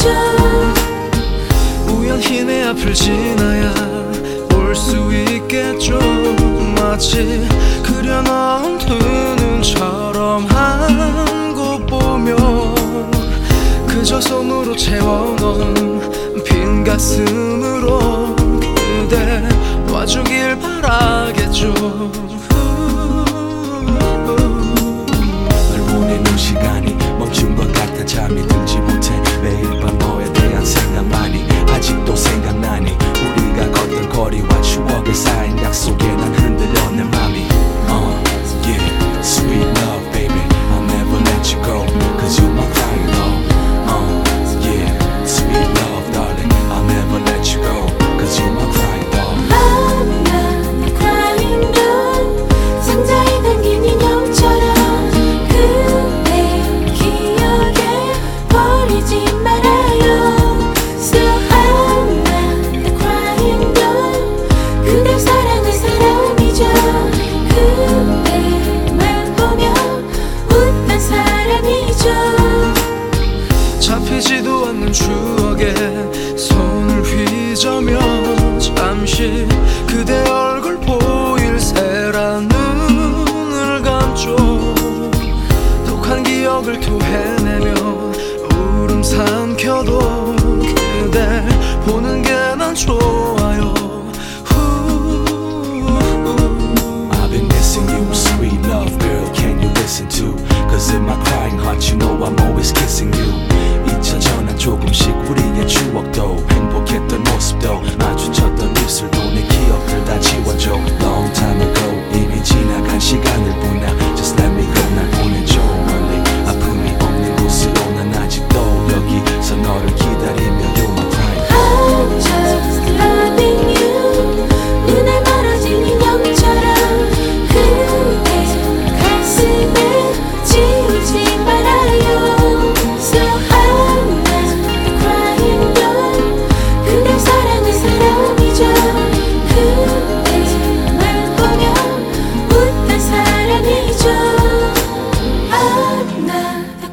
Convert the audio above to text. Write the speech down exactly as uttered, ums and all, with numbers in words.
우연히 내 앞을 지나야 볼 수 있겠죠. 마치 그려놓은 두 눈처럼 한 곳 보며 그저 손으로 채워놓은 빈 가슴으로 그대 와주길 바라겠죠. 널 보내는 시간이 멈춘 것 같아 잠이 들지 못해. 매일 밤 너에 대한 생각만이 아직도 생각나니. 우리가 걷던 거리와 추억에 쌓인 약속에 난 흔들려 내 맘이. uh, Yeah, sweet love baby, I'll never let you go Cause you're my crying love. uh, Yeah, sweet love darling, I'll never let you go Cause you're my crying love. I'm not crying love. 상자에 담긴 인형처럼 그대 기억에 버리지 말아요. So I'm not crying love. 그댈 사랑한 사람이죠. 그대만 보며 웃던 사람이죠. 잡히지도 않는 추억에 손을 휘저며 잠시 그대 얼굴 보일 새라 눈을 감죠. 독한 기억을 토해내며 울음 삼켜도 그대 보는 게 난 좋아요. I've been missing you, sweet love girl, can you listen to? Cause in my crying heart you know I'm always kissing you. 잊혀져 난 조금씩 우리의 추억도 행복했던 모습도 마주쳤던 입술도 내 기억들 다 지워줘. Long time ago 이미 지나간 시간을 보나 Just let me go 날 보내줘 멀리 아픔이 없는 곳으로 난 아직도 여기서 너를 기다리며 You're my crying. I'm just loving you. 눈에 멀어진 인형처럼 그대 가슴에 지우지 말아요. So I'm not crying love. 그댈 사랑한 사람이죠. 그대만 보며 웃던 사람이죠. I'm not